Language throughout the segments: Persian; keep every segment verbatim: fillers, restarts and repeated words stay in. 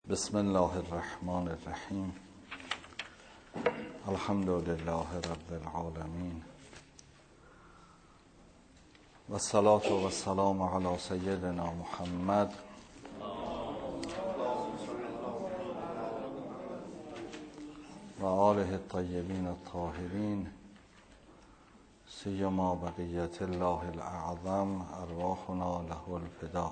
بسم الله الرحمن الرحیم. الحمد لله رب العالمین و الصلاة و السلام علی سیدنا محمد و آله الطیبین الطاهرین، سیما بقیت الله الاعظم ارواحنا له الفدا.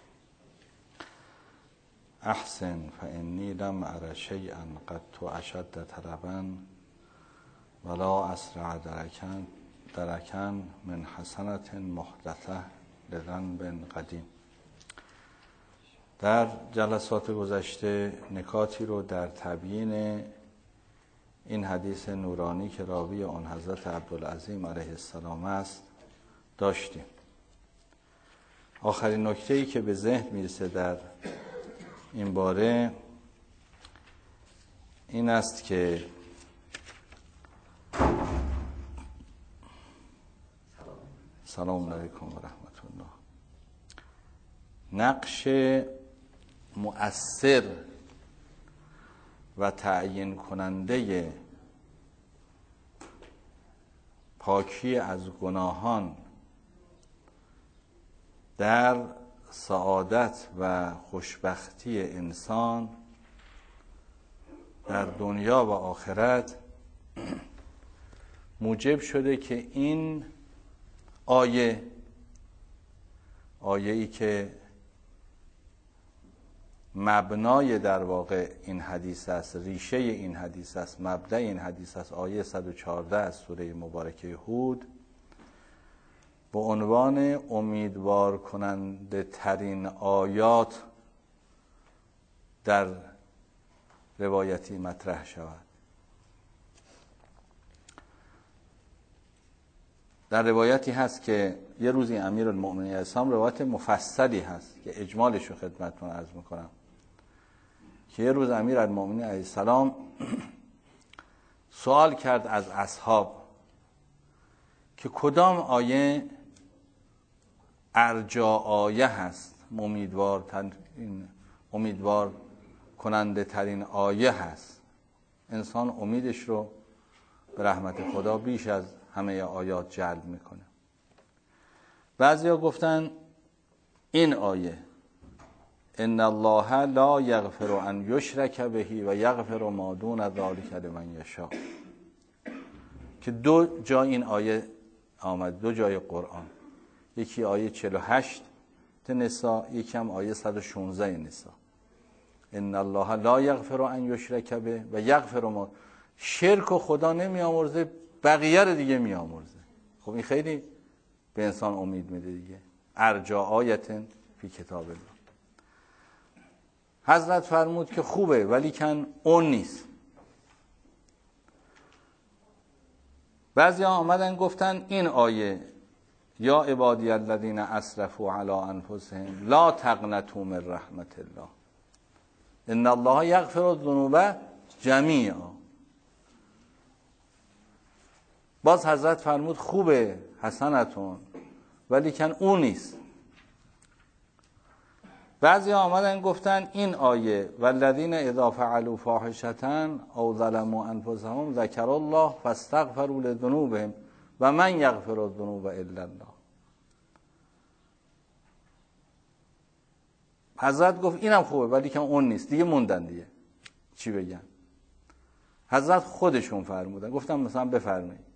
احسن فانی لم ار شیئا قط اشد طلبا ولا اسرع درکا درکا من حسنة محدثة لذنب قدیم. در جلسات گذشته نکاتی رو در تبیین این حدیث نورانی که راوی آن حضرت عبدالعظیم علیه السلام است داشتیم. آخرین نکته‌ای که به ذهن میرسه در این باره این است که سلام علیکم و رحمت الله. نقش مؤثر و تعیین کننده پاکی از گناهان در سعادت و خوشبختی انسان در دنیا و آخرت موجب شده که این آیه آیه‌ای که مبنای در واقع این حدیث است، ریشه این حدیث است، مبدأ این حدیث است، آیه صد و چهارده از سوره مبارکه هود با عنوان امیدوار کننده ترین آیات در روایتی مطرح شود. در روایتی هست که یه روزی امیرالمؤمنین اسلام، روایت مفصلی هست که اجمالش رو خدمتتون عرض میکنم، که یه روز امیرالمؤمنین علیه السلام سوال کرد از اصحاب که کدام آیه ارجا آیه هست، امیدوار تن این امیدوار کننده ترین آیه هست. انسان امیدش رو به رحمت خدا بیش از همه آیات جلب میکنه. بعضیا گفتن این آیه ان الله لا یغفر ان یشرک به و یغفر ما دون ذلک لمن یشاء، که دو جا این آیه آمد، دو جای قرآن، یکی آیه چهل و هشت نساء، یکی هم آیه صد و شانزده نساء. ان الله لا یغفر ان یشرک به و یغفر ما، شرک و خدا نمیامرزه، بقیه رو دیگه میامرزه. خب این خیلی به انسان امید میده دیگه. ارجا آیت فی کتاب الله. حضرت فرمود که خوبه ولی کن اون نیست. بعضی ها آمدن گفتن این آیه یا عبادی الذین اسرفوا علی انفسهم لا تقنطوا من رحمت الله ان الله یغفر الذنوب جمیعا. باز حضرت فرمود خوبه، حسنتون، ولی کن اون نیست. بعضی آمدن گفتن این آیه والذین اذا فعلوا فاحشة او ظلموا انفسهم ذکروا الله فاستغفروا لذنوبهم و من یغفر الذنوب الا الله. حضرت گفت اینم خوبه ولی که اون نیست. دیگه موندن دیگه چی بگن. حضرت خودشون فرمودن، گفتم مثلا بفرمایید.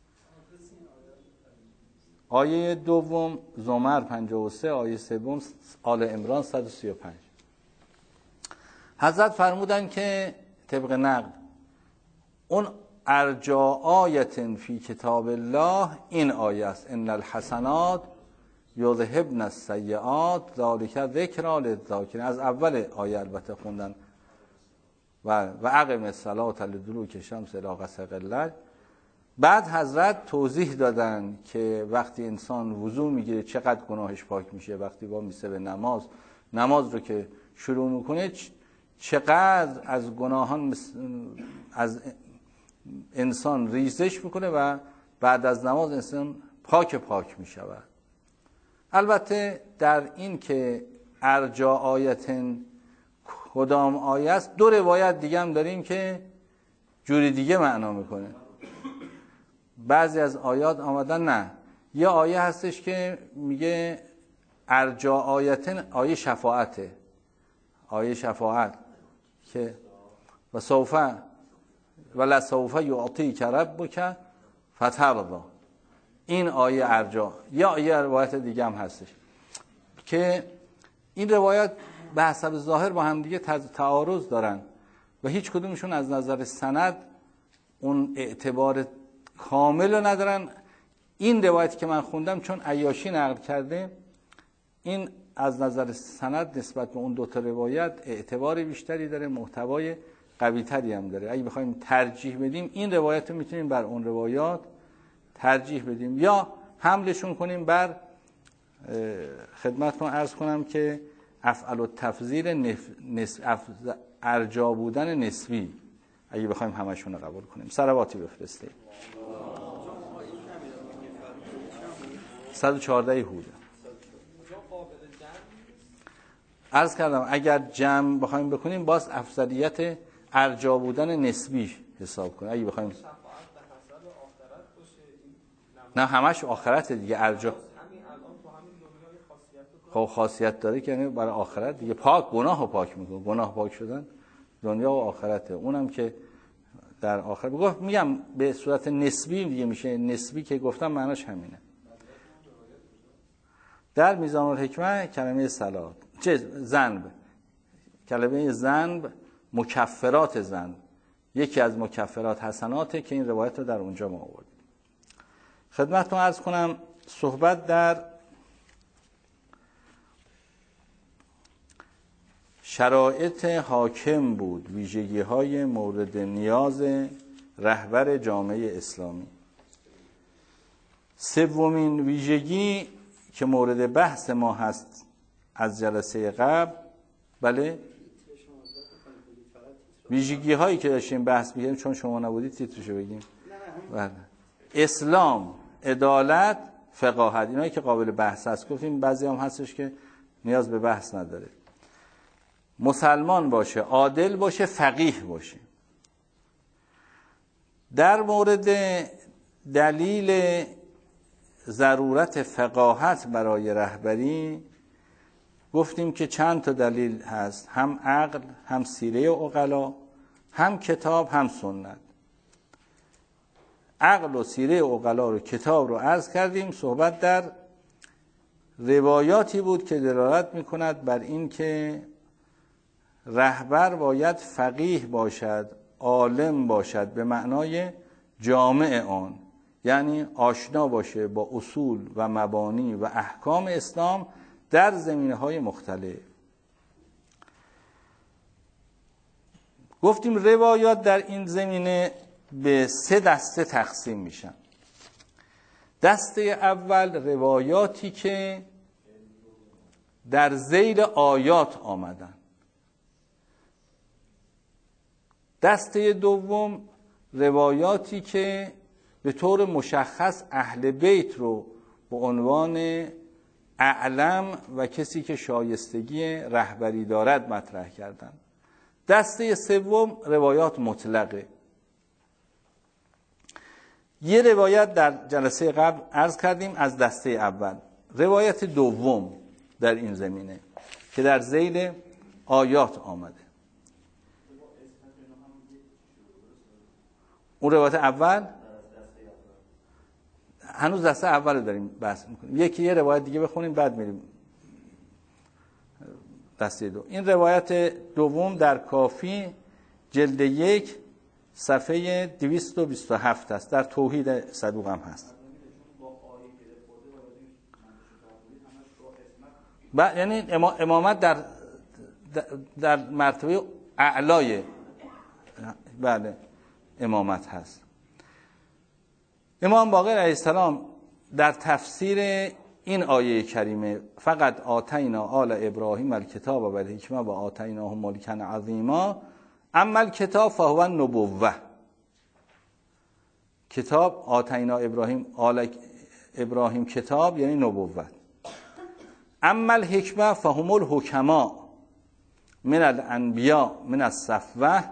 آیه دوم زمر پنجاه و سه، آیه سوم آل عمران صد و سی و پنج. حضرت فرمودن که طبق نقل اون ارجا آیت فی کتاب الله این آیه است ان الحسنات یذهبن السیئات ذلک ذکری للذاکرین. از اول آیه البته خوندن و و اقم الصلاة لدلوک الشمس الی غسق الليل. بعد حضرت توضیح دادن که وقتی انسان وضو میگیره چقدر گناهش پاک میشه، وقتی با میسه به نماز نماز رو که شروع میکنه چقدر از گناهان از انسان ریزش میکنه و بعد از نماز انسان پاک پاک میشود. البته در این که ارجا آیت کدام آیه است. دو روایت دیگه هم داریم که جوری دیگه معنا میکنه. بعضی از آیات آمدن نه، یه آیه هستش که میگه ارجا آیتن، آیه شفاعته، آیه شفاعت که و سوفه و لسوفه یعطیک ربک فترضی، این آیه ارجا. یا یه روایت دیگه هم هستش که این روایت به حسب ظاهر با هم دیگه تعارض دارن و هیچ کدومشون از نظر سند اون اعتبار کامل رو ندارن. این روایت که من خوندم چون عیاشی نقل کرده، این از نظر سند نسبت به اون دوتا روایت اعتبار بیشتری داره، محتوای قوی تری هم داره. اگه بخوایم ترجیح بدیم این روایت رو میتونیم بر اون روایات ترجیح بدیم یا حملشون کنیم بر خدمتتون عرض کنم که افعل التفضیل نس... اف... ارجا بودن نسبی، اگه بخوایم همشون رو قبول کنیم. صلواتی بفرستید. صد و چهارده هود عرض کردم اگر جمع بخوایم بکنیم باز افضلیت ارجا بودن نسبی حساب کنیم. اگه بخوایم نه همش آخرت دیگه، ارجا خب خاصیت داره که یعنی برای آخرت دیگه، پاک گناه رو پاک میکنه، گناه پاک شدن دنیا و آخرته. اونم که در آخرت گفت میگم به صورت نسبی دیگه میشه، نسبی که گفتم معناش همینه. در میزان الحکمه کلمه صلات چه ذنب، کلمه ذنب مکفرات ذنب، یکی از مکفرات حسناته که این روایت رو در اونجا ما آوردیم. خدمتتون عرض کنم صحبت در شرایط حاکم بود، ویژگی های مورد نیاز رهبر جامعه اسلامی. سومین ویژگی که مورد بحث ما هست از جلسه قبل، بله ویژگی هایی که داشتیم بحث می‌کردیم، چون شما نبودید تیترشو بگیم. بله. اسلام، عدالت، فقاهت، اینایی که قابل بحث هست. گفتیم بعضی هم هستش که نیاز به بحث نداره. مسلمان باشه، عادل باشه، فقیه باشه. در مورد دلیل ضرورت فقاهت برای رهبری گفتیم که چند تا دلیل هست، هم عقل، هم سیره عقلا، هم کتاب، هم سنت. عقل و سیره عقلا رو، کتاب رو عرض کردیم. صحبت در روایاتی بود که دلالت می‌کند بر این که رهبر باید فقیه باشد، عالم باشد به معنای جامع آن، یعنی آشنا باشه با اصول و مبانی و احکام اسلام در زمینه‌های مختلف. گفتیم روایات در این زمینه به سه دسته تقسیم میشن. دسته اول روایاتی که در ذیل آیات آمدن. دسته دوم روایاتی که به طور مشخص اهل بیت رو به عنوان اعلم و کسی که شایستگی رهبری دارد مطرح کردن. دسته سوم روایات مطلقه. یه روایت در جلسه قبل عرض کردیم از دسته اول. روایت دوم در این زمینه که در ذیل آیات آمده. اون روایت اول هنوز دسته اول رو داریم بحث میکنیم. یکی یه روایت دیگه بخونیم بعد میریم دسته دو. این روایت دوم در کافی جلد یک صفحه دویست و بیست و هفت است. در توحید صدوق هم هست. بعد یعنی امامت در در مرتبه اعلای بله امامت هست. امام باقر علیه السلام در تفسیر این آیه کریمه فقط آتینا آل ابراهیم الکتاب و الحکمه و آتیناهم ملکا عظیما، اما الکتاب فهو النبوه. کتاب آتینا ابراهیم آل ابراهیم کتاب یعنی نبوت. اما الحکمه فهم الحکما، من الانبیاء من الصفوه،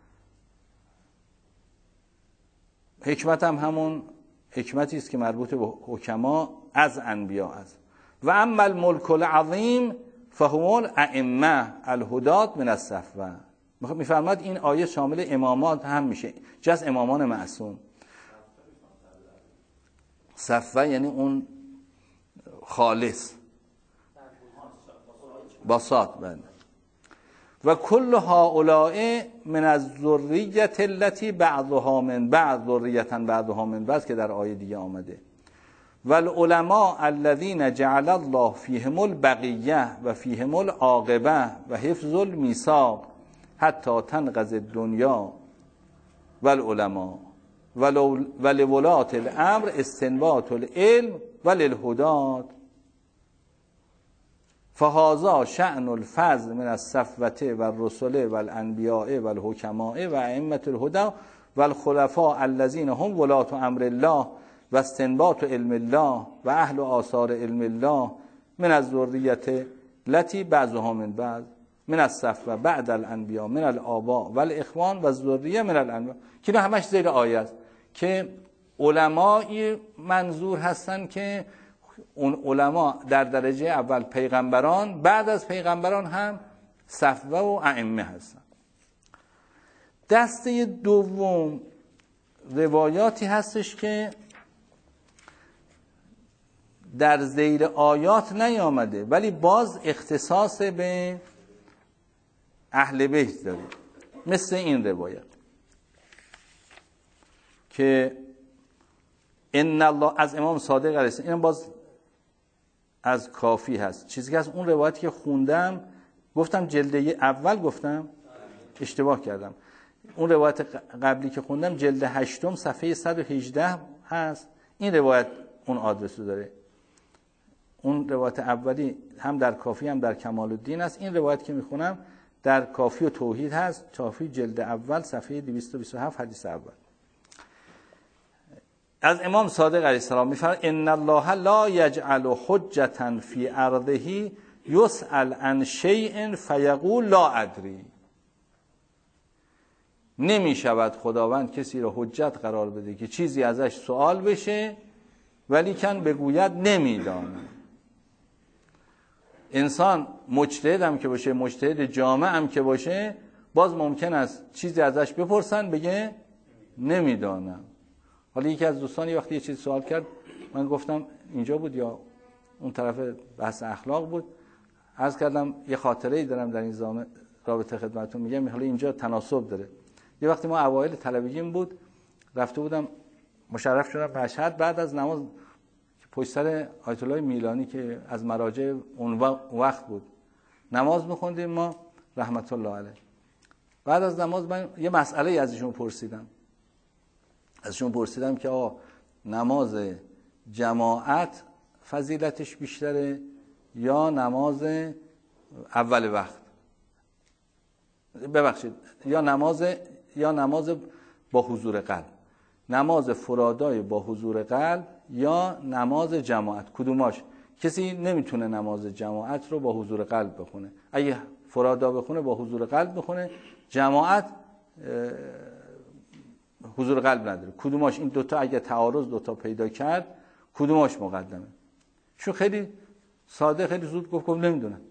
حکمت هم همون حکمتی است که مربوط به حکما از انبیاء است. و اما الملک العظیم فهم الائمه الهدات من الصفوه. میفرماد این آیه شامل امامات هم میشه، جز امامان معصوم. صفوه یعنی اون خالص باسات. بله. و کل هؤلاء من الذریه التي بعضها من بعض، ذریه بعضها من بعض که در آیه دیگه آمده. و العلماء الذين جعل الله فيهم البقیه و فيهم العاقبه و حفظ المیثاق حتی تنقضی الدنیا و العلماء و لولاة الامر استنباط العلم و للهدات فهذا شأن الفضل من الصفوة و الرسل و الانبیاء و الحکماء و ائمة الهدى و الخلفاء الذين هم ولاة امر الله و استنباط علم الله و اهل آثار علم الله من الذریة التي بعضها من بعض من الصفوة بعد الانبیاء من الآباء و الاخوان و الذریه من الانبیاء. که نه همش زیر آیه است که علمای منظور هستن که اون علما در درجه اول پیغمبران، بعد از پیغمبران هم صفوه و ائمه هستن. دسته دوم روایاتی هستش که در زیر آیات نیامده ولی باز اختصاص به اهل بیت داره، مثل این روایت که ان الله از امام صادق علیه السلام، این باز از کافی هست. چیزی که از اون روایتی که خوندم گفتم جلده اول، گفتم اشتباه کردم. اون روایت قبلی که خوندم جلد هشتم صفحه صد و هجده هست. این روایت اون آدرس رو داره. اون روایت اولی هم در کافی هم در کمال الدین است. این روایت که میخونم در کافی و توحید هست، کافی جلد اول صفحه دویست و بیست و هفت حدیث اول. از امام صادق علیه السلام میفرماید ان الله لا یجعل حجة فی ارضه یسأل عن شیء فیقول لا ادری. نمی شود خداوند کسی را حجت قرار بده که چیزی ازش سوال بشه ولی کن بگوید نمیدانم. انسان مجتهد هم که باشه، مجتهد جامع هم که باشه، باز ممکن است چیزی ازش بپرسن بگه نمیدانم. حالا یکی از دوستان یه وقتی یه چیز سوال کرد، من گفتم اینجا بود یا اون طرف بحث اخلاق بود، عرض کردم یه خاطره‌ای دارم در این زمان رابطه خدمتتون میگم. حالا اینجا تناسب داره. یه وقتی ما اوایل طلبگیم بود، رفته بودم مشرف شدم مشهد، بعد از نماز پشت سر آیت الله میلانی که از مراجع اون وقت بود نماز می‌خوندیم ما رحمت الله علیه. بعد از نماز من یه مسئله از ایشون پرسیدم. ازشون پرسیدم که آقا نماز جماعت فضیلتش بیشتره یا نماز اول وقت؟ ببخشید، یا نماز یا نماز با حضور قلب، نماز فرادای با حضور قلب یا نماز جماعت، کدوماش؟ کسی نمیتونه نماز جماعت رو با حضور قلب بخونه. اگه فرادا بخونه با حضور قلب بخونه، جماعت حضور قلب نداره. کدوماش؟ این دوتا اگه تعارض دوتا پیدا کرد کدوماش مقدمه؟ چون خیلی ساده خیلی زود گفت گفت نمیدونم.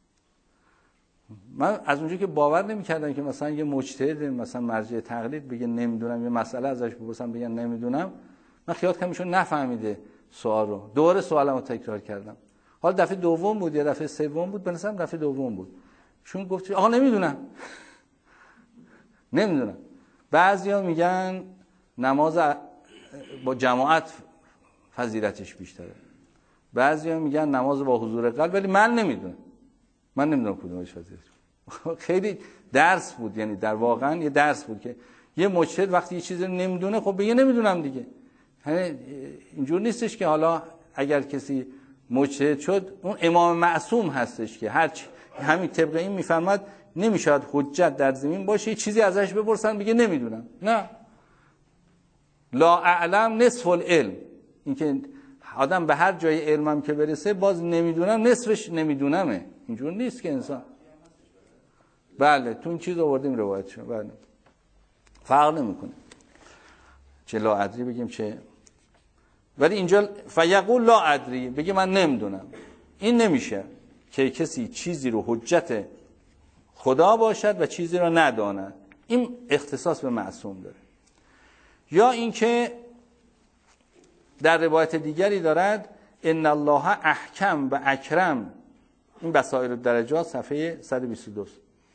من از اونجا که باور نمی‌کردم که مثلا یه مجتهد مثلا مرجع تقلید بگه نمیدونم، یه مسئله ازش بپرسم بگن نمیدونم، من خیال کردم ایشون نفهمیده سوال رو. دوباره سوالمو تکرار کردم. حالا دفعه دوم بود یا دفعه سوم بود، به نظرم دفعه دوم بود. چون گفت آقا نمیدونم. نمیدونم. بعضیا میگن نماز با جماعت فضیلتش بیشتره، بعضیا میگن نماز با حضور قلب، ولی من نمیدونم. من نمیدونم کدومش فضیلتش. خیلی درس بود، یعنی در واقعا یه درس بود که یه مجتهد وقتی یه چیزی رو نمیدونه خب بگه نمیدونم دیگه. یعنی اینجور نیستش که حالا اگر کسی مجتهد شد اون امام معصوم هستش که هر چی همین طبق این میفرماد نمیشود حجت در زمین باشه یه چیزی ازش بپرسن بگه نمیدونم. نه، لا اعلم نصف العلم. اینکه آدم به هر جای علمم که برسه باز نمیدونم نصفش نمیدونمه. اینجور نیست که انسان بله تو این چیز آوردیم روایتشون. بله فرق نمیکنه چه لا ادری بگیم چه، ولی اینجا فیقول لا ادری بگه من نمیدونم. این نمیشه که کسی چیزی رو حجت خدا باشد و چیزی رو نداند. این اختصاص به معصوم داره. یا اینکه در روایت دیگری دارد ان الله احکم و اکرم، این بصائر الدرجات صفحه صد و بیست و دو،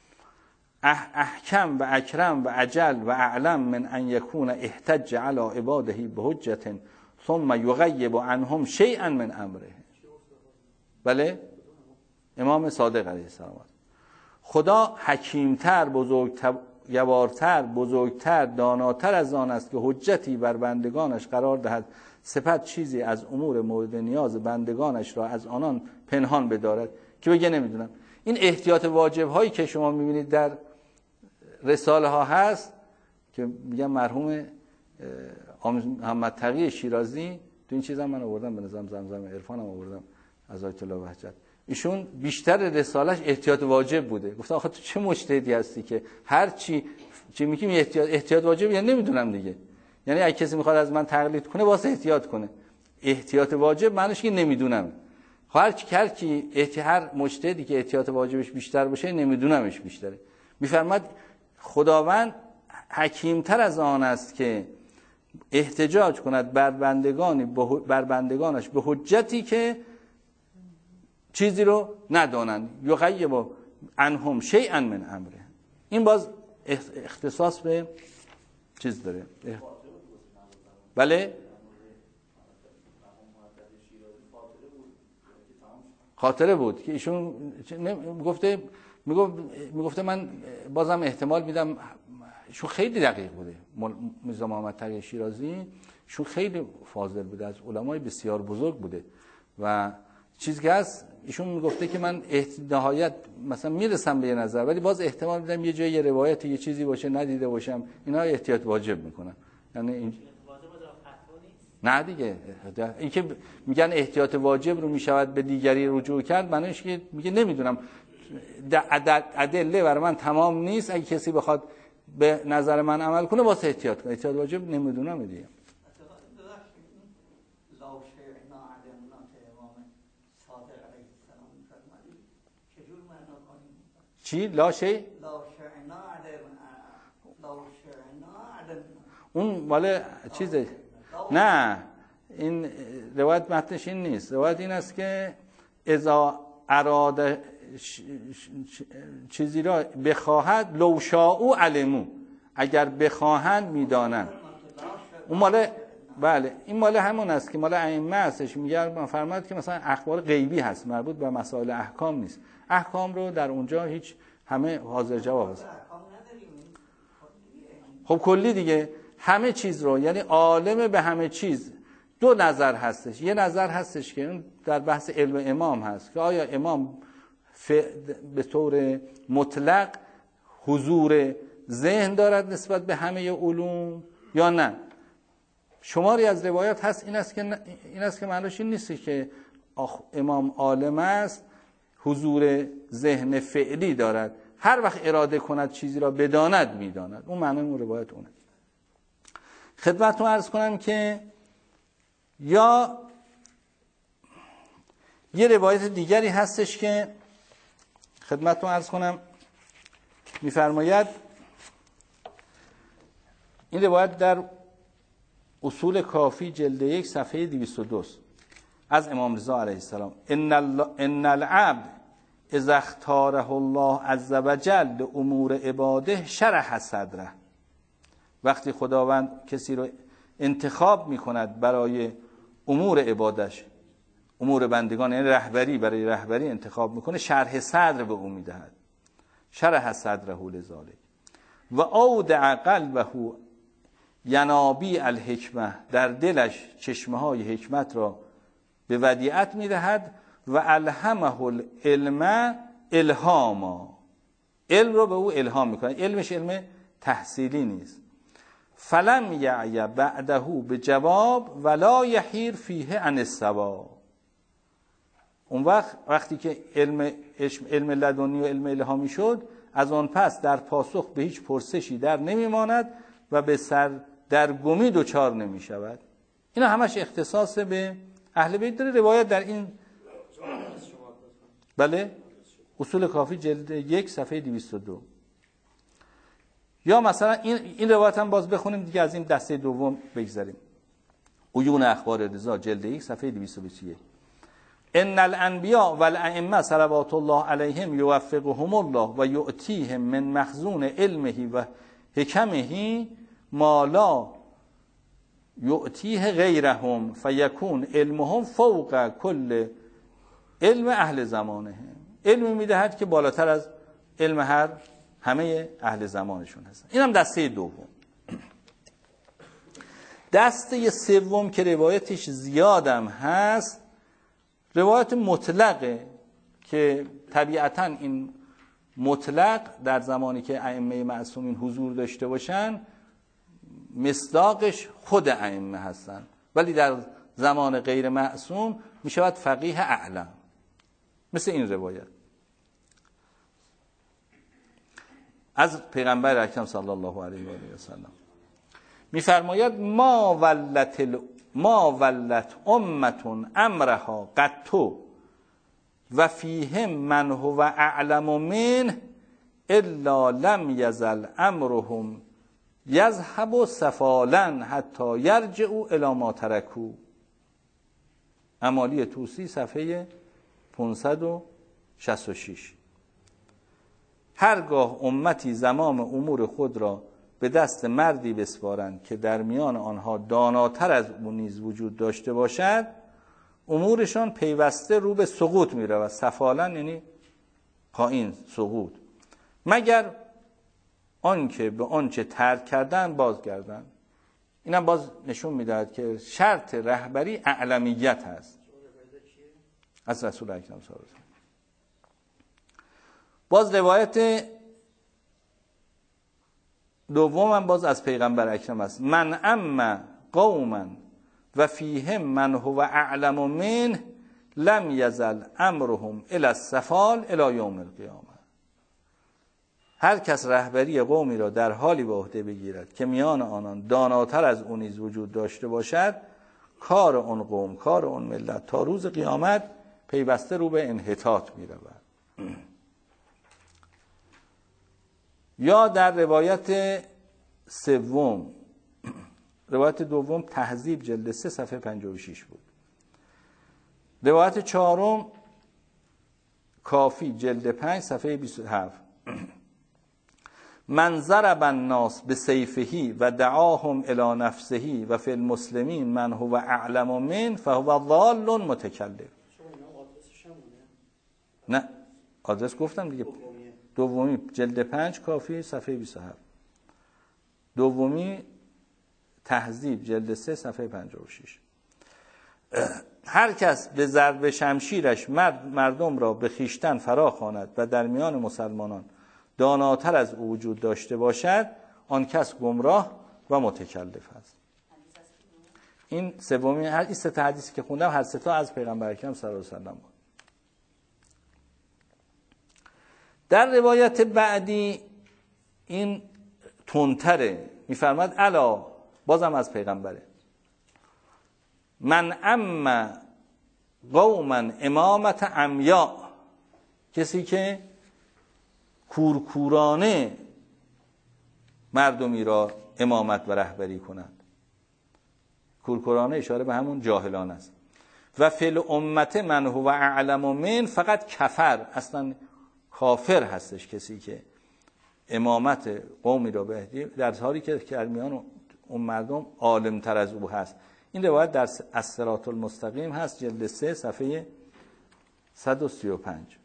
احکم و اکرم و اجل و اعلم من ان یکون احتج علی عباده بحجت ثم یغیب عنهم شیئا من امره. بله امام صادق علیه السلام. خدا حکیمتر، بزرگوارتر، بزرگتر، داناتر از آن است که حجتی بر بندگانش قرار دهد، سپس چیزی از امور مورد نیاز بندگانش را از آنان پنهان بدارد که بگه نمیدونم. این احتیاط واجب هایی که شما میبینید در رساله ها هست که میگم مرحوم محمد تقی شیرازی تو این چیزا من آوردم به نظام زمزم عرفانم آوردم از آیت الله وحجت، ایشون بیشتر رسالش احتیاط واجب بوده. گفتم آخه تو چه مجتهدی هستی که هر چی چی میگیم احتیاط احتیاط واجب، یعنی نمیدونم دیگه، یعنی اگه کسی میخواد از من تقلید کنه واسه احتیاط کنه. احتیاط واجب معنیش که نمیدونم. هر کی هر کی هر مجتهدی که احتیاط واجبش بیشتر باشه نمیدونمش بیشتره. میفرماد خداوند حکیمتر از آن است که احتجاج کند بر بندگانی بر بندگانش به حجتی که چیزی رو ندانند، یغیب عنهم شیئا من امره. این باز اختصاص به چیز داره. بله خاطره بود که ایشون گفته میگفت میگفته من بازم احتمال میدم، شون خیلی دقیق بوده میرزا محمد تقی شیرازی، شون خیلی فاضل بوده، از علمای بسیار بزرگ بوده و چیزی که هست ایشون میگفته که من نهایت مثلا میرسم به یه نظر ولی باز احتمال میدم یه جای یه روایت یه چیزی باشه ندیده باشم، اینا احتیاط واجب میکنن. یعنی این نه دیگه، این که میگن احتیاط واجب رو میشود به دیگری رجوع کرد، معنیش که میگه نمیدونم ادله برای من تمام نیست، اگه کسی بخواد به نظر من عمل کنه واسه احتیاط کنه. احتیاط واجب نمیدونم دیگه. چی؟ لا شی؟ اون مال چیزه؟ نه این روایت متنش این نیست. روایت این است که اذا اراده ش... ش... چیزی را بخواهد لو شاءوا علموا، اگر بخواهند میدانند. اون مال بله این مال همون است که مال ائمه هستش. میگه من فرمود که مثلا اخبار غیبی هست مربوط به مسائل احکام نیست. احکام رو در اونجا هیچ همه حاضر جواب است. خب کلی دیگه همه چیز رو، یعنی عالم به همه چیز. دو نظر هستش. یه نظر هستش که در بحث علم امام هست که آیا امام به طور مطلق حضور ذهن دارد نسبت به همه علوم یا نه. شماری از روایات هست این است که این است که معنیش این نیست که امام عالم است حضور ذهن فعلی دارد، هر وقت اراده کند چیزی را بداند میداند. اون معنی اون روایت اونه. خدمتتون عرض کنم که یا یه روایت دیگری هستش که خدمتتون عرض کنم میفرماید، این روایت در اصول کافی جلد یک صفحه دویست و دو از امام رضا علیه السلام، ان ان العبد اذا اختاره الله عز وجل لامور عباده شرح صدره. وقتی خداوند کسی رو انتخاب میکند برای امور عبادش، امور بندگان، یعنی رهبری، برای رهبری انتخاب میکنه، شرح صدر به او میدهد. شرح صدره لذالک و اودع قلبه ینابی الحکمه، در دلش چشمه های حکمت را به ودیعت میدهد و الهمه العلم الهاما، علم رو به او الهام میکنه. علمش علم تحصیلی نیست. فلم یعی بعده به جواب ولا یحیر فیه عن الصواب. اون وقت وقتی که علم علم لدنی و علم الهامی شد، از آن پس در پاسخ به هیچ پرسشی در نمیماند و به سر در گمی دچار نمی شود. اینا همش اختصاص به اهل بیت داره. روایت در این بله اصول کافی جلد یک صفحه دویست و دو. یا مثلا این این روایت هم باز بخونیم دیگه، از این دسته دوم بگذریم. عیون اخبار رضا جلد یک صفحه دویست و بیست و یک. ان الانبیاء والائمه صلوات الله علیهم یوفقهم الله و یؤتیهم من مخزون علمه و حکمه ما لا یؤتیه غیرهم فیکون علمهم فوق کل علم اهل زمانهم. علمی میدهد که بالاتر از علم هر همه اهل زمانشون هستن. اینم دسته دوم. دسته سوم که روایتش زیادم هست، روایت مطلقه که طبیعتاً این مطلق در زمانی که ائمه معصومین حضور داشته باشن مصداقش خود ائمه هستن، ولی در زمان غیر معصوم می شود فقیه اعلم. مثل این روایت از پیغمبر اکرم صلی الله علیه و آله و سلم می‌فرماید ما ولت ال... ما ولت امه امرها قطو و فیهم من هو اعلم منه الا لم یزل امرهم یذهب سفالا حتی یرجعوا الی ما ترکوا. امالی طوسی صفحه پانصد و شصت و شش. هرگاه امتی زمام امور خود را به دست مردی بسپارند که در میان آنها داناتر از او نیز وجود داشته باشد، امورشان پیوسته رو به سقوط می رود. سفالن یعنی پایین، سقوط، مگر آنکه به آنچه ترک کردن بازگردن. اینم باز نشون میدهد که شرط رهبری اعلمیت هست از رسول اکرم صلی الله علیه و آله. باز روایت دوم هم باز از پیغمبر اکرم است. من اما قوما و فیهم من هو اعلم منه لم یزل امرهم الی السفال الی یوم القیامه. هر کس رهبری قومی را در حالی به عهده بگیرد که میان آنان داناتر از او نیز وجود داشته باشد، کار اون قوم، کار اون ملت تا روز قیامت پیوسته رو به انحطاط می رود. یا در روایت سوم، روایت دوم تهذیب جلد سه صفحه پنجاه و شش بود. روایت چهارم کافی جلد پنج صفحه بیست و هفت. من ضرب الناس بسیفه و دعاهم الی نفسه و فی المسلمین من هو اعلم من فهو ضال متکلم. نه آدرس گفتم دیگه. دومی جلد پنج کافی صفحه بیست و هفت. دومی تهذیب جلد سه صفحه پنجاه و شش. هر کس به ضرب شمشیرش مرد مردم را به خیشتن فرا خواند و در میان مسلمانان داناتر از او وجود داشته باشد، آن کس گمراه و متکلف است. این سومی، هر این سه تا حدیثی که خوندم هر سه تا از پیغمبر اکرم صلی الله علیه و سلم بود. در روایت بعدی این تندتره، میفرماد الا، بازم از پیغمبره، من اما قوما امامت عمیا، کسی که کورکورانه مردمی را امامت و رهبری کنند. کورکورانه اشاره به همون جاهلان است. و فی الامت من هو اعلم من، فقط کفر، اصلا کافر هستش کسی که امامت قومی را به اهدی در حالی که در میان اون مردم عالم تر از او هست. این روایت در الصراط المستقیم هست جلد سه صفحه صد و سی و پنج.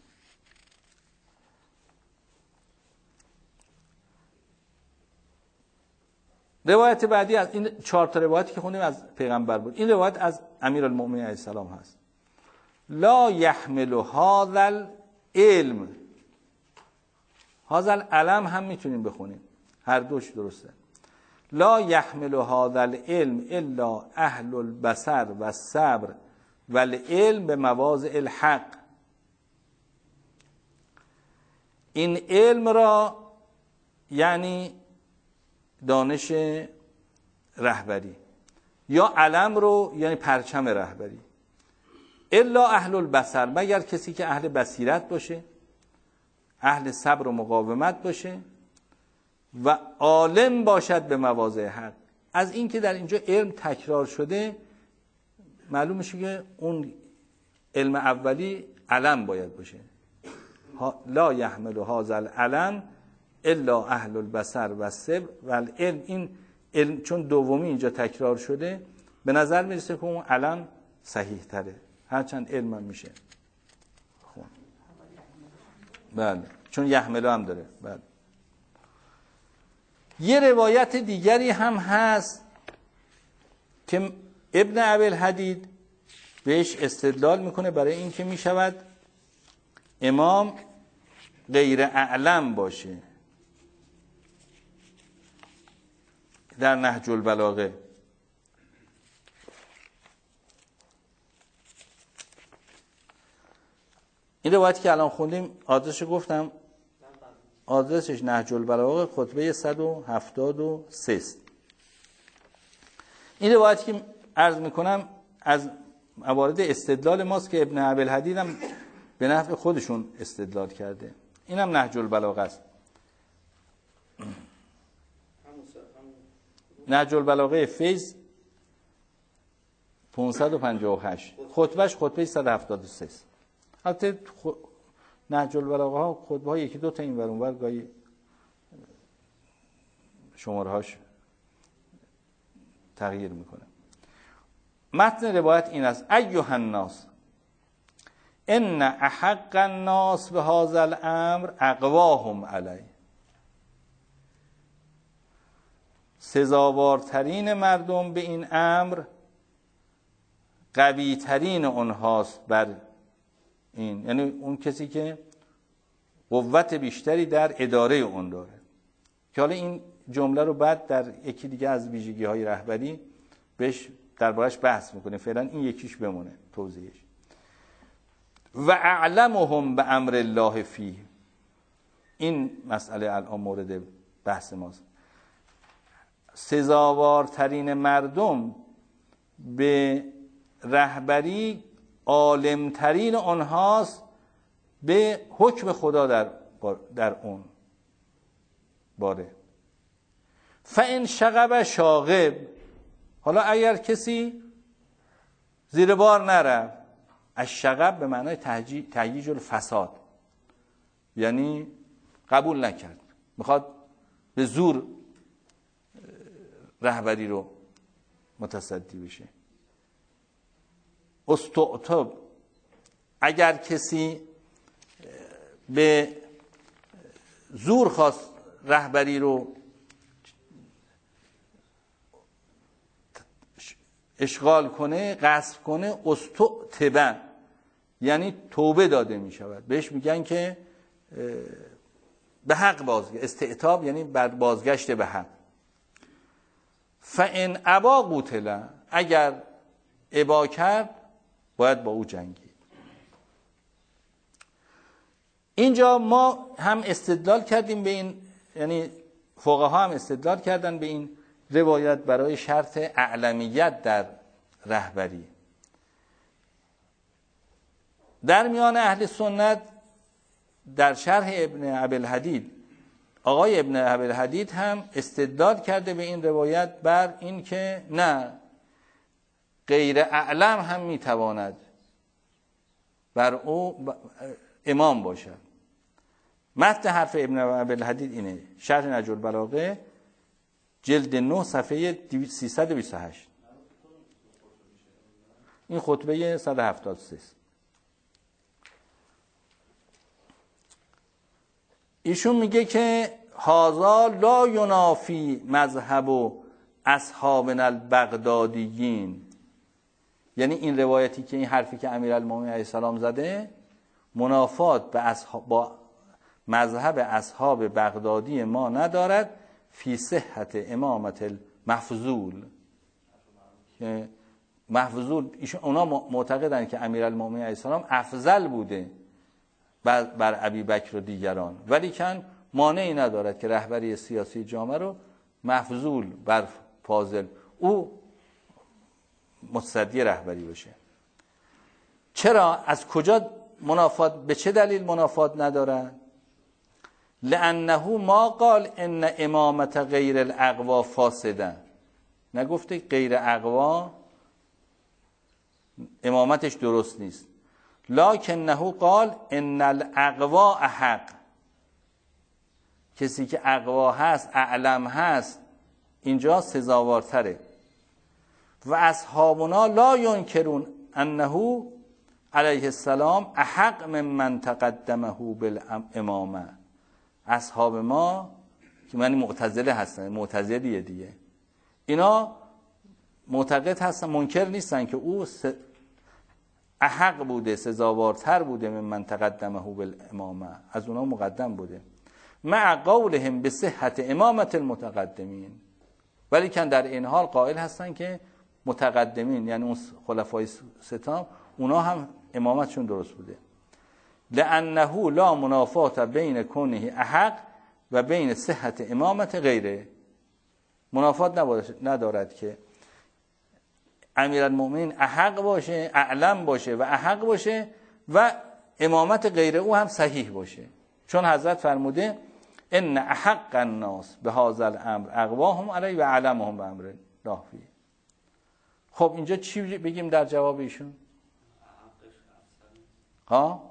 روایت بعدی از این چهار تا روایتی که خوندیم از پیغمبر بود. این روایت از امیرالمؤمنین علیه السلام هست. لا یحمل هذا العلم، هذا العلم هم میتونیم بخونیم، هر دوش درسته. لا یحمل هذا العلم الا اهل البصر و الصبر والعلم به مواضع الحق این علم را یعنی دانش رهبری، یا علم رو یعنی پرچم رهبری. الا اهل البصر، مگر کسی که اهل بصیرت باشه، اهل صبر و مقاومت باشه و عالم باشد به مواضع حق. از این که در اینجا علم تکرار شده معلوم میشه که اون علم اولی علم باید باشه. لا یحمل هذا العلم الا اهل البصر و الصبر و العلم. این علم چون دومی اینجا تکرار شده به نظر میرسه که اون علم صحیح تره، هرچند علم هم میشه خون. بله، چون یحمل هم داره. بله. یه روایت دیگری هم هست که ابن ابی‌الحدید بهش استدلال میکنه برای این که میشود امام غیر اعلم باشه. در نهج البلاغه این روایتی که الان خوندیم آدرسش گفتم، آدرسش نهج البلاغه خطبه صد و هفتاد و سه است. این روایتی که عرض میکنم از موارد استدلال ماست که ابن ابی‌الحدید هم به نفع خودشون استدلال کرده. این هم نهج البلاغه است. نهج البلاغه فیض پانصد و پنجاه و هشت، خطبهش خطبه صد و هفتاد و سه است. البته نهج البلاغه ها خطبه ها یکی دو تا این ور اون ور گاهی شماره هاش تغییر میکنه. متن روایت این است: ایها الناس ان احق الناس به هذا الامر اقواهم علی. سزاوارترین مردم به این امر قوی ترین اونهاست بر این، یعنی اون کسی که قوت بیشتری در اداره اون داره. که حالا این جمله رو بعد در یکی دیگه از ویژگی های رهبری بهش دربارش بحث میکنه، فعلا این یکیش بمونه توضیحش. و اعلمهم به امر الله فیه، این مسئله الان مورد بحث ماست. سزاوارترین مردم به رهبری عالمترین آنهاست به حکم خدا در در اون باره. فان شغب شاغب، حالا اگر کسی زیر بار نرفت، الشغب به معنای تهییج الفساد، یعنی قبول نکرد، میخواد به زور رهبری رو متصدی بشه. استعتب، اگر کسی به زور خواست رهبری رو اشغال کنه، غصب کنه، استعتب یعنی توبه داده می شود، بهش میگن که به حق بازگشت. استعتاب یعنی بر بازگشت به حق. فان ابا قتل، اگر ابا کرد باید با او جنگید. اینجا ما هم استدلال کردیم به این، یعنی فقها هم استدلال کردن به این روایت برای شرط اعلمیت در رهبری. در میان اهل سنت در شرح ابن ابی‌الحدید آقای ابن ابی‌الحدید هم استدلال کرده به این روایت بر این که نه، غیر اعلم هم میتواند بر او امام باشد. متن حرف ابن ابی‌الحدید اینه، شرح نهج البلاغه جلد نه صفحه سیصد و بیست و هشت. این خطبه صد و هفتاد و سه. ایشون میگه که هذا لا ینافی مذهب و اصحابنا البغدادیین، یعنی این روایتی که این حرفی که امیرالمومنین علیه السلام زده منافات به اصحاب با مذهب اصحاب بغدادی ما ندارد. فی صحت امامت المفضول، محفوظول ایشون اونا معتقدن که امیرالمومنین علیه السلام افضل بوده بر, بر ابی بکر و دیگران، ولیکن مانعی ندارد که رهبری سیاسی جامعه رو مفضول بر فاضل او متصدی رهبری بشه. چرا؟ از کجا منافات، به چه دلیل منافات ندارد؟ لانه ما قال ان امامت غیر الاقوا فاسده، نگفته غیر اقوا امامتش درست نیست، لکنه قال ان الاقوا احق، کسی که اقوا هست، اعلم هست، اینجا سزاوارتره. و اصحابنا لا ینکرون انه علیه السلام احق ممن تقدمه بالامامه. اصحاب ما که من معتزله هستن، معتزلیه دیگه، اینا معتقد هستن، منکر نیستن که او احق بوده، سزاوارتر بوده ممن تقدمه بالامامه، از اونا مقدم بوده، مع قولهم بصحت امامت المتقدمین، ولی کن در این حال قائل هستن که متقدمین یعنی اون خلفای ستام اونا هم امامتشون درست بوده. لانه لا منافات بین کونه احق و بین صحت امامت غیره، منافات ندارد که امیرالمؤمنین احق باشه، اعلم باشه و احق باشه و امامت غیر او هم صحیح باشه، چون حضرت فرموده ان احق الناس به هذا الامر اقواهم علی و اعلمهم به امر الله فیه. خب اینجا چی بگیم در جواب ایشون؟ ها؟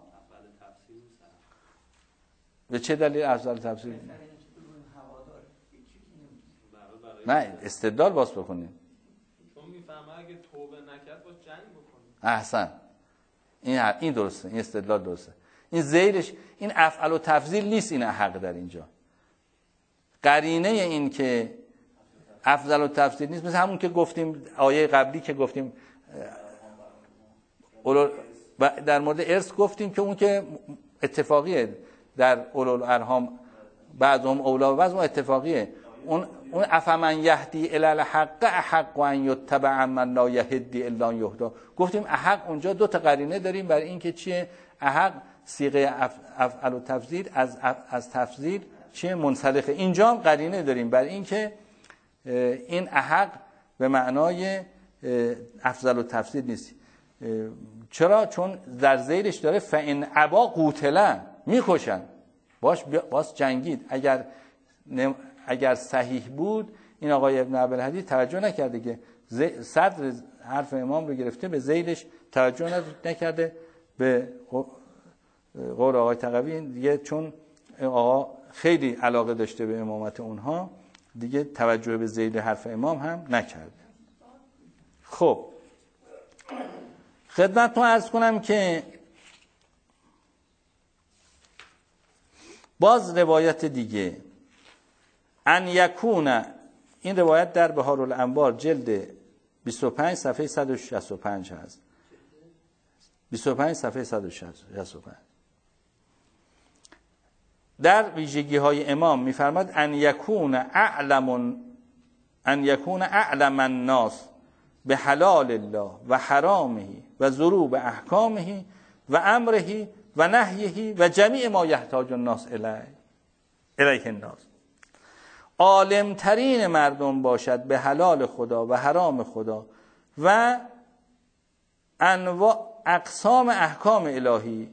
به چه دلیل افضل تفسیر؟ نه استدلال باز بکنیم. چون میفهمه اگه توبه نکرد باز جنگ بکنه. احسن، این این درسته، این استدلال درسته. این زیرش این افعل و تفضیل نیست، این حق در اینجا قرینه این که افضل و تفضیل نیست، مثل همون که گفتیم آیه قبلی که گفتیم در مورد ارث گفتیم که اون که اتفاقیه در اولو الارحام بعضهم اولا و بعضهم اتفاقیه، اون اون افمن یهدی الی الحق احق ان یتبع من لا یهدی الا یهدی، گفتیم احق اونجا دو تا قرینه داریم برای اینکه چیه احق، صیغه افعل و تفضیل از از تفضیل چیه منسلخه، اینجا هم قرینه داریم برای اینکه این احق به معنای افضل و تفضیل نیست. چرا؟ چون در زیرش داره فان ابا قوتلن، میکشن، باش باش جنگید. اگر اگر صحیح بود این آقای ابن عبدالهادی توجه نکرده که صدر حرف امام رو گرفته، به ذیلش توجه نکرده، به قول آقای تقوی دیگه چون آقا خیلی علاقه داشته به امامت اونها دیگه توجه به ذیل حرف امام هم نکرده. خب خدمتتون عرض کنم که باز روایت دیگه ان یکون، این روایت در بهارالانوار جلد بیست و پنج صفحه صد و شصت و پنج هست، بیست و پنج صفحه صد و شصت و پنج، در ویژگی های امام میفرماد ان یکون اعلم ان یکون اعلم الناس به حلال الله و حرامه و ضروب احکامه و امره و نهیه و جمیع ما یحتاج الناس الیه الیه الناس، عالم ترین مردم باشد به حلال خدا و حرام خدا و انواع اقسام احکام الهی،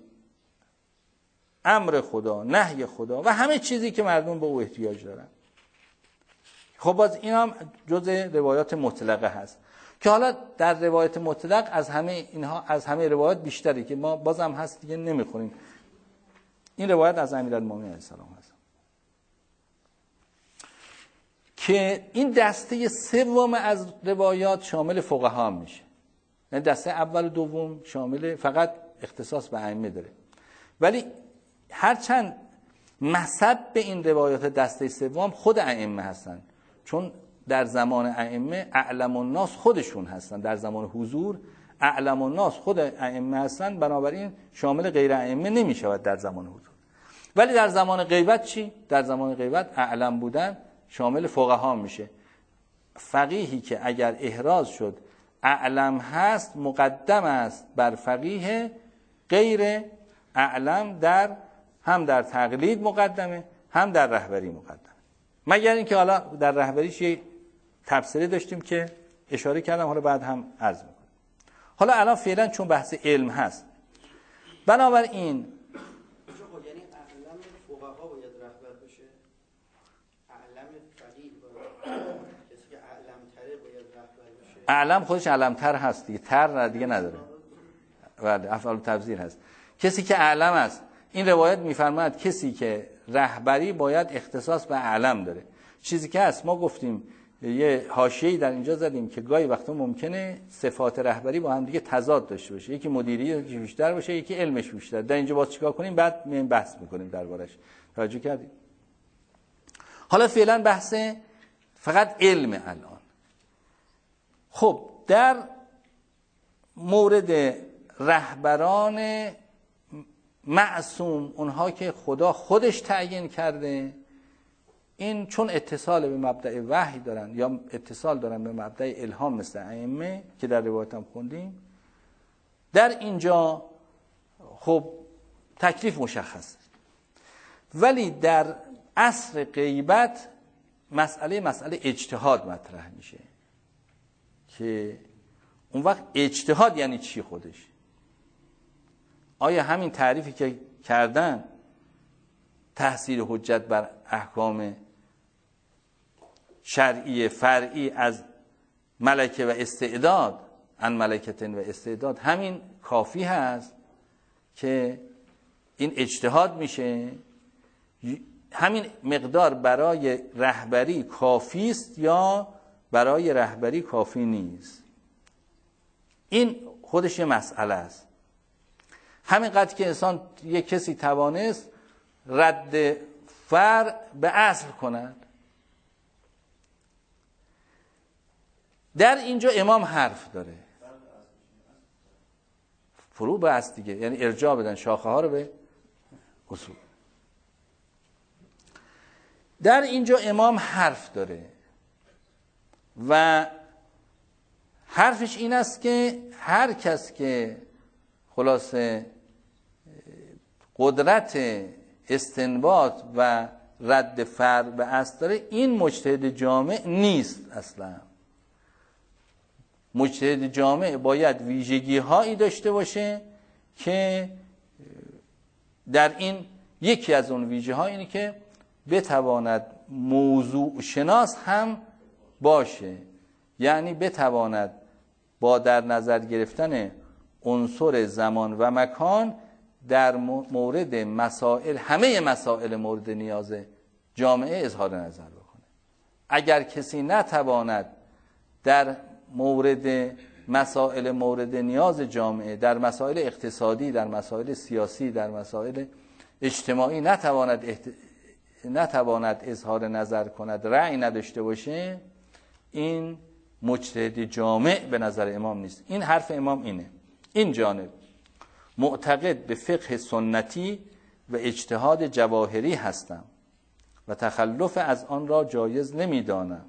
امر خدا، نهی خدا و همه چیزی که مردم به او احتیاج دارن. خب باز این هم جزء روایات مطلقه هست که حالا در روایت مطلق از همه اینها از همه روایات بیشتری که ما بازم هست دیگه نمیخونیم. این روایت از امیرالمومنین علیه السلام هست که این دسته سوم از روایات شامل فقها میشه، نه دسته اول و دوم شامل فقط اختصاص به ائمه داره، ولی هرچند مصب به این روایات دسته سوم خود ائمه هستن، چون در زمان ائمه اعلم الناس خودشون هستن، در زمان حضور اعلم الناس خود ائمه هستن، بنابراین شامل غیر ائمه نمیشود در زمان حضور. ولی در زمان غیبت چی؟ در زمان غیبت اعلم بودن شامل فقها میشه. فقیهی که اگر احراز شد اعلم هست مقدم است بر فقیه غیر اعلم در هم در تقلید مقدمه، هم در رهبری مقدمه. مگر اینکه حالا در رهبریش یه تبصره داشتیم که اشاره کردم، حالا بعد هم عرض میکنم. حالا الان فعلا چون بحث علم هست، بنابراین یعنی اعلم فقها باید رهبر بشه، اعلم فقیه باید، کسی که اعلم تره باید رهبر بشه. اعلم خودش اعلم تر هست دیگه، تر دیگه نداره. بله، افعال تفضیل هست. کسی که اعلم است، این روایت میفرماید کسی که رهبری باید اختصاص به اعلم داره. چیزی که هست، ما گفتیم یه حاشیه‌ای در اینجا زدیم که گاهی وقتا ممکنه صفات رهبری با هم دیگه تضاد داشته باشه، یکی مدیریت بیشتر باشه، یکی علمش بیشتر. در اینجا باز چیکار کنیم؟ بعد میایم بحث میکنیم دربارش. توجه کردید؟ حالا فعلا بحث فقط علم الان. خب در مورد رهبران معصوم، اونها که خدا خودش تعیین کرده، این چون اتصال به مبدأ وحی دارن یا اتصال دارن به مبدأ الهام مثل ائمه که در روایت هم خوندیم، در اینجا خب تکلیف مشخصه. ولی در عصر غیبت مسئله مسئله اجتهاد مطرح میشه که اون وقت اجتهاد یعنی چی خودش؟ آیا همین تعریفی که کردن تحصیل حجت بر احکام شرعی فرعی از ملکه و استعداد، ان ملکتن و استعداد، همین کافی هست که این اجتهاد میشه؟ همین مقدار برای رهبری کافی است یا برای رهبری کافی نیست؟ این خودش یه مسئله است. همینقدر که انسان یک کسی توانست رد فرع به اصل کند، در اینجا امام حرف داره. فرو به اصل دیگه، یعنی ارجاع بدن شاخه ها رو به اصول. در اینجا امام حرف داره و حرفش این است که هر کس که خلاصه قدرت استنباط و رد فرع به اصل داره، این مجتهد جامع نیست. اصلا مجتهد جامع باید ویژگی هایی داشته باشه که در این یکی از اون ویژگی ها اینه که بتواند موضوع شناس هم باشه، یعنی بتواند با در نظر گرفتن عنصر زمان و مکان در مورد مسائل، همه مسائل مورد نیاز جامعه اظهار نظر بکنه. اگر کسی نتواند در مورد مسائل مورد نیاز جامعه، در مسائل اقتصادی، در مسائل سیاسی، در مسائل اجتماعی نتواند احت... نتواند اظهار نظر کند، رأی نداشته باشه، این مجتهد جامع به نظر امام نیست. این حرف امام اینه. این جانب معتقد به فقه سنتی و اجتهاد جواهری هستم و تخلف از آن را جایز نمیدانم.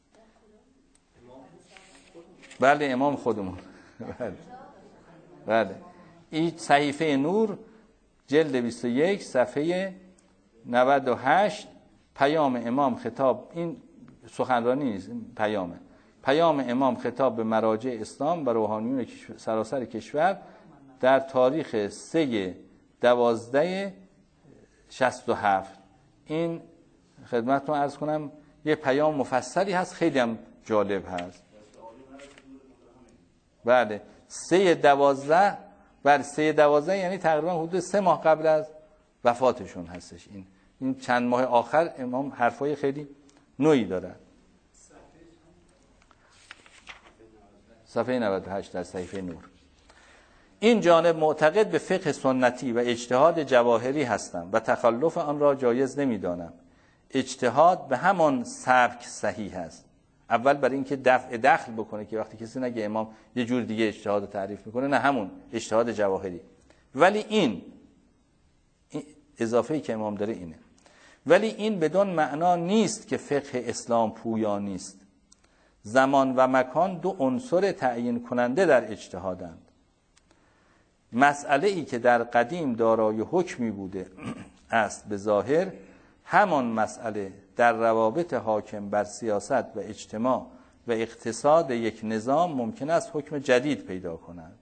بله، امام خودمون. بله. بله. این صحیفه نور جلد بیست و یک صفحه نود و هشت، پیام امام خطاب، این سخنرانی نیست، این پیامه. پیام امام خطاب به مراجع اسلام و روحانیون سراسر کشور در تاریخ سه دوازده شصت و هفت. این خدمتتون عرض کنم یه پیام مفصلی هست، خیلی هم جالب هست. بله، سه دوازده، بله سه دوازده یعنی تقریبا حدود سه ماه قبل از وفاتشون هستش. این این چند ماه آخر امام حرفای خیلی نوعی دارن. صفحه نود و هشت در صحیفه نور. این جانب معتقد به فقه سنتی و اجتهاد جواهری هستم و تخلف آن را جایز نمیدانم. اجتهاد به همان سبک صحیح است. اول برای اینکه دفع دخل بکنه که وقتی کسی نگه امام یه جور دیگه اجتهاد تعریف میکنه، نه، همون اجتهاد جواهری. ولی این, این اضافه‌ای که امام داره اینه. ولی این بدون معنا نیست که فقه اسلام پویا نیست. زمان و مکان دو عنصر تعیین کننده در اجتهادند. مسئله ای که در قدیم دارای حکمی بوده است به ظاهر، همان مسئله در روابط حاکم بر سیاست و اجتماع و اقتصاد یک نظام ممکن است حکم جدید پیدا کند،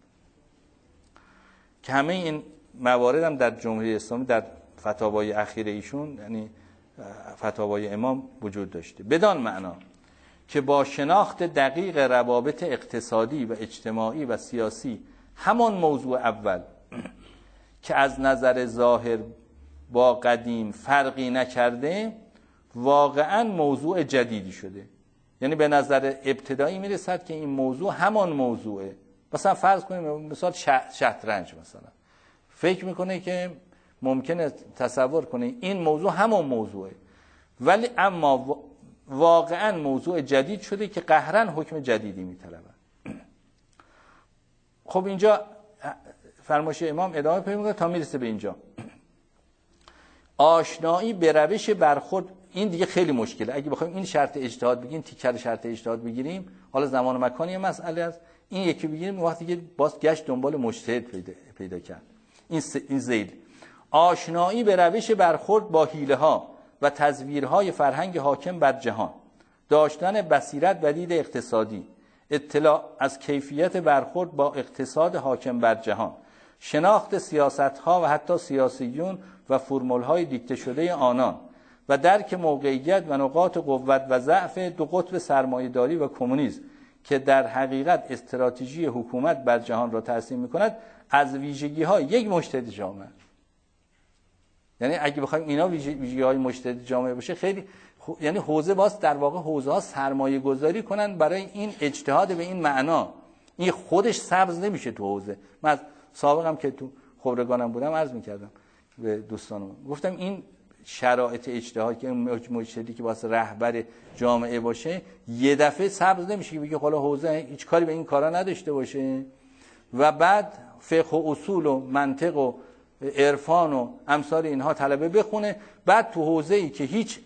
که همه این موارد هم در جمهوری اسلامی در فتاوای اخیر ایشون، یعنی فتاوای امام، وجود داشته. بدان معنا که با شناخت دقیق روابط اقتصادی و اجتماعی و سیاسی همان موضوع اول که از نظر ظاهر با قدیم فرقی نکرده، واقعا موضوع جدیدی شده. یعنی به نظر ابتدایی میرسد که این موضوع همان موضوعه. مثلا فرض کنیم مثال شطرنج، مثلا فکر میکنه که ممکنه تصور کنه این موضوع همان موضوعه، ولی اما واقعا موضوع جدید شده که قهرن حکم جدیدی میطلبه. خب اینجا فرمایش امام ادامه پیدا میکنه تا میرسه به اینجا. آشنایی به روش برخورد، این دیگه خیلی مشکله. اگه بخوایم این شرط اجتهاد بگیم، تیکر شرط اجتهاد بگیریم، حالا زمان و مکان یه مسئله است، این یکی بگیریم وقتی که باز گشت دنبال مجتهد پیدا, پیدا کرد. این س... این ذیل آشنایی به روش برخورد با حیله ها و تزویرهای فرهنگ حاکم بر جهان، داشتن بصیرت و دید اقتصادی، اطلاع از کیفیت برخورد با اقتصاد حاکم بر جهان، شناخت سیاست‌ها و حتی سیاسیون و فرمول‌های دیکته شده آنان و درک موقعیت و نقاط قوت و ضعف دو قطب سرمایه‌داری و کمونیسم که در حقیقت استراتژی حکومت بر جهان را ترسیم می‌کند، از ویژگی‌های یک مجتهد جامعه. یعنی اگه بخوایم اینا ویژگی‌های مجتهد جامعه باشه، خیلی خو... یعنی حوزه باز در واقع حوزه‌ها سرمایه گذاری کنن برای این اجتهاد به این معنا. این خودش سبز نمیشه تو حوزه. من از سابقم که تو خبرگانم بودم عرض می‌کردم به دوستانم، گفتم این شرایط اجتهادی که مجتهدی که واسه رهبر جامعه باشه یه دفعه سبز نمیشه که بگه حالا حوزه هیچ کاری به این کارا نداشته باشه و بعد فقه و اصول و منطق و عرفان و امثال اینها طلبه بخونه، بعد تو حوزه‌ای که هیچ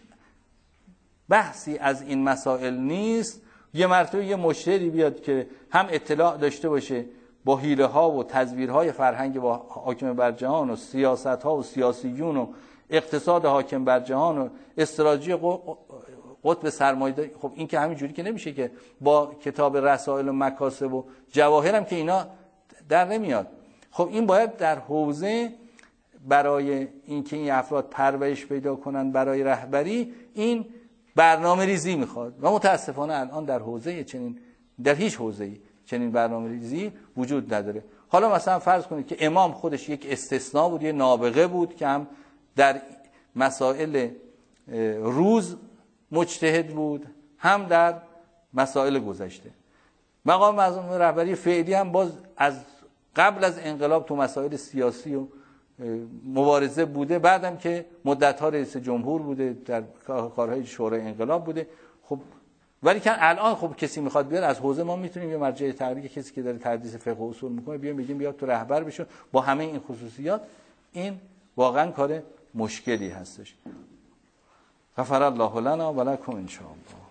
بحثی از این مسائل نیست یه مرتبه یه مجتهدی بیاد که هم اطلاع داشته باشه با حیله ها و تزویرهای فرهنگ با حاکم بر جهان و سیاست ها و سیاسیون و اقتصاد حاکم بر جهان و استراتژی قطب سرمایه‌داری. خب این که همین جوری که نمیشه که با کتاب رسائل و مکاسب و جواهر هم که اینا در نمیاد. خب این باید در حوزه برای اینکه این افراد پرورش پیدا کنن برای رهبری، این برنامه ریزی میخواد و متاسفانه الان در حوزه چنین، در هیچ حوزه‌ای چنین برنامه ریزی وجود نداره. حالا مثلا فرض کنید که امام خودش یک استثناء بود، یه نابغه بود که هم در مسائل روز مجتهد بود، هم در مسائل گذشته. مقام معظم رهبری فعلی هم باز از قبل از انقلاب تو مسائل سیاسی و مبارزه بوده، بعدم که مدت‌ها رئیس جمهور بوده، در کارهای شورای انقلاب بوده. خب ولی که الان خب کسی میخواد بیاد از حوزه، ما میتونیم یه مرجع تحریک کسی که داره تدریس فقه و اصول میکنه بیام بگیم بیاد تو رهبر بشه با همه این خصوصیات. این واقعا کار مشکلی هستش. غفر الله لنا و لکم ان شاء الله.